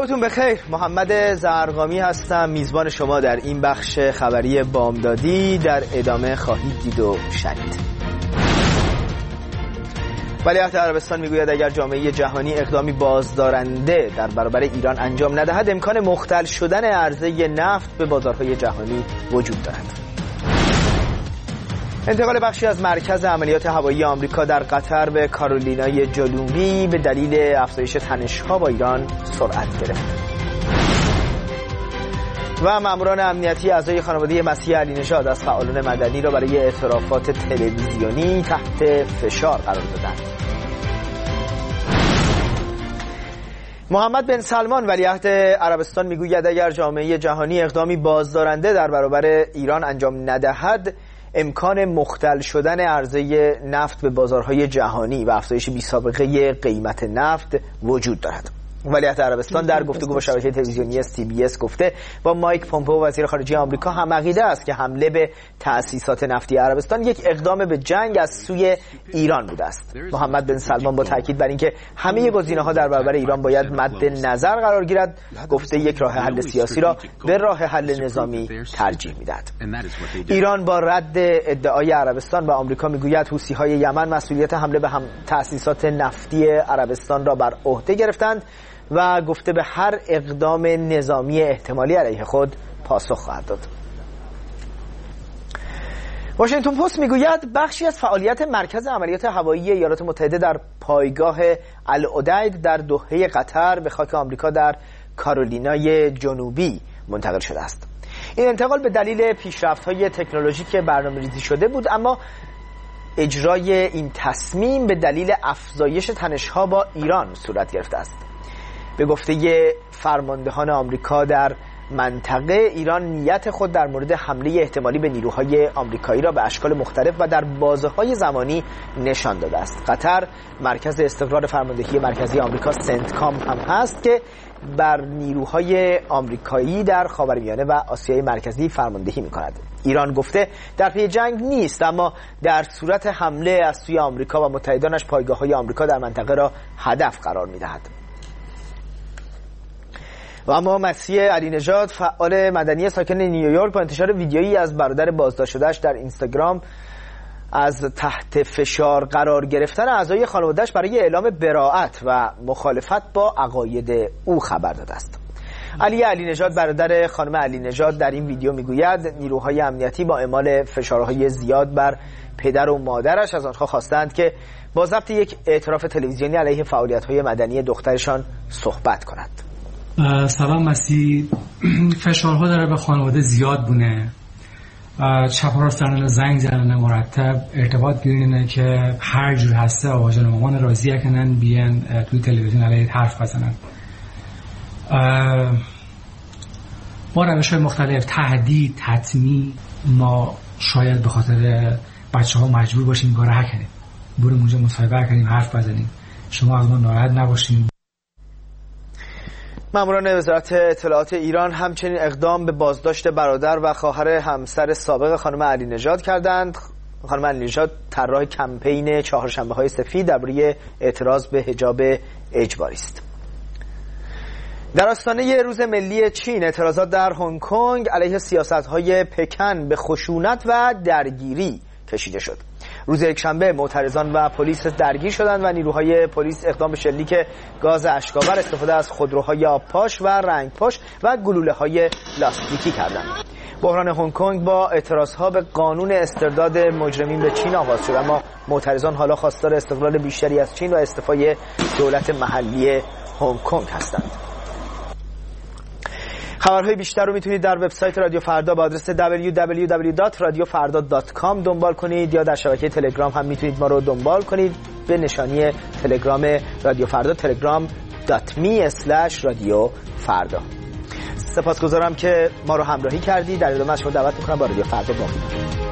صبحتون بخیر. محمد زرقامی هستم، میزبان شما در این بخش خبری بامدادی. در ادامه خواهید دید و شنید. ولیعهد عربستان میگوید اگر جامعه جهانی اقدامی بازدارنده در برابر ایران انجام ندهد، امکان مختل شدن عرضه نفت به بازارهای جهانی وجود دارد. انتقال بخشی از مرکز عملیات هوایی آمریکا در قطر به کارولینای جنوبی به دلیل افزایش تنش‌ها با ایران سرعت گرفت. و ماموران امنیتی اعضای خانواده مسیح علی نژاد از فعالان مدنی را برای اعترافات تلویزیونی تحت فشار قرار دادند. محمد بن سلمان ولیعهد عربستان میگوید اگر جامعه جهانی اقدامی بازدارنده در برابر ایران انجام ندهد، امکان مختل شدن عرضه نفت به بازارهای جهانی و افزایش بی‌سابقه قیمت نفت وجود دارد. ولیعهد عربستان در گفتگو با شبکه تلویزیونی CBS گفته با مایک پومپئو وزیر خارجه آمریکا هم عقیده است که حمله به تأسیسات نفتی عربستان یک اقدام به جنگ از سوی ایران بوده است. محمد بن سلمان با تاکید بر اینکه همه گزینه‌ها در برابر ایران باید مد نظر قرار گیرد، گفته یک راه حل سیاسی را به راه حل نظامی ترجیح می‌دهد. ایران با رد ادعای عربستان و آمریکا میگوید حوثی‌های یمن مسئولیت حمله به تأسیسات نفتی عربستان را بر عهده گرفتند و گفته به هر اقدام نظامی احتمالی علیه خود پاسخ خواهد داد. واشنگتن پست میگوید بخشی از فعالیت مرکز عملیات هوایی ایالات متحده در پایگاه العدید در دوحه قطر به خاک آمریکا در کارولینای جنوبی منتقل شده است. این انتقال به دلیل پیشرفت‌های تکنولوژیک برنامه‌ریزی شده بود، اما اجرای این تصمیم به دلیل افزایش تنش‌ها با ایران صورت گرفته است. به گفته فرماندهان آمریکا در منطقه، ایران نیت خود در مورد حمله احتمالی به نیروهای آمریکایی را به اشکال مختلف و در بازه‌های زمانی نشان داده است. قطر مرکز استقرار فرماندهی مرکزی آمریکا سنتکام هم هست که بر نیروهای آمریکایی در خاورمیانه و آسیای مرکزی فرماندهی می‌کند. ایران گفته در پی جنگ نیست، اما در صورت حمله از سوی آمریکا و متحدانش پایگاه‌های آمریکا در منطقه را هدف قرار می‌دهد. و اما مسیح علی نژاد فعال مدنی ساکن نیویورک با انتشار ویدیویی از برادر بازداشت شده‌اش در اینستاگرام از تحت فشار قرار گرفتن اعضای خانواده‌اش برای اعلام براءت و مخالفت با عقاید او خبر داده است. علی نژاد برادر خانم علی نژاد در این ویدیو میگوید نیروهای امنیتی با اعمال فشارهای زیاد بر پدر و مادرش از آنها خواستند که با ضبط یک اعتراف تلویزیونی علیه فعالیت‌های مدنی دخترشان صحبت کنند. سلام مسیح، فشارها داره به خانواده زیاد بونه، چپ و راست دارن زنگ زنن مرتب، ارتباط گیرینه که هر جور هسته آواجان مامان راضی کنن بیان توی تلویزیون علیه حرف بزنن. با روش های مختلف، تهدید، تطمیع، ما شاید به خاطر بچه ها مجبور باشیم کار حق کنیم، بریم اونجا مصاحبه کنیم، حرف بزنیم، شما از ما ناراحت نباشیم. ماموران وزارت اطلاعات ایران همچنین اقدام به بازداشت برادر و خواهر همسر سابق خانم علی نژاد کردند. خانم علی نژاد طراح کمپین چهارشنبه‌های سفید درباره اعتراض به حجاب اجباری است. در آستانه روز ملی چین، اعتراضات در هنگ کنگ علیه سیاست‌های پکن به خشونت و درگیری کشیده شد. روز یکشنبه معترضان و پلیس درگیر شدند و نیروهای پلیس اقدام به شلیک گاز اشک‌آور، استفاده از خودروهای آبپاش و رنگپاش و گلوله‌های لاستیکی کردند. بحران هنگ کنگ با اعتراضها به قانون استرداد مجرمین به چین آغاز شد، اما معترضان حالا خواستار استقلال بیشتری از چین و استعفای دولت محلی هنگ کنگ هستند. خبرهای بیشتر رو میتونید در وبسایت رادیو فردا با آدرس www.radiofarda.com دنبال کنید، یا در شبکه تلگرام هم میتونید ما رو دنبال کنید به نشانی تلگرام رادیو فردا telegram.me/radiofarda. سپاسگزارم که ما رو همراهی کردید. در ادامه شما دعوت میکنم با رادیو فردا باقی بمونید.